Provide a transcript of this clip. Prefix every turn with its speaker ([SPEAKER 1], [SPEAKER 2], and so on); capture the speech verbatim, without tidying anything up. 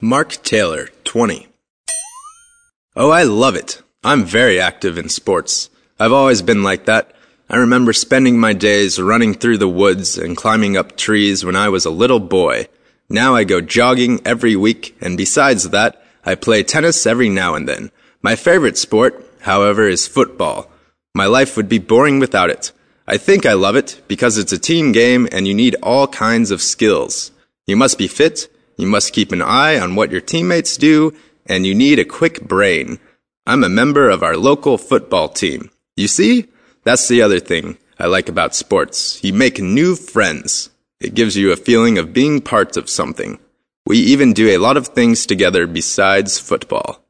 [SPEAKER 1] Mark Taylor, twenty. Oh, I love it. I'm very active in sports. I've always been like that. I remember spending my days running through the woods and climbing up trees when I was a little boy. Now I go jogging every week, and besides that, I play tennis every now and then. My favorite sport, however, is football. My life would be boring without it. I think I love it because it's a team game and you need all kinds of skills. You must be fit, you must keep an eye on what your teammates do, and you need a quick brain. I'm a member of our local football team. You see? That's the other thing I like about sports. You make new friends. It gives you a feeling of being part of something. We even do a lot of things together besides football.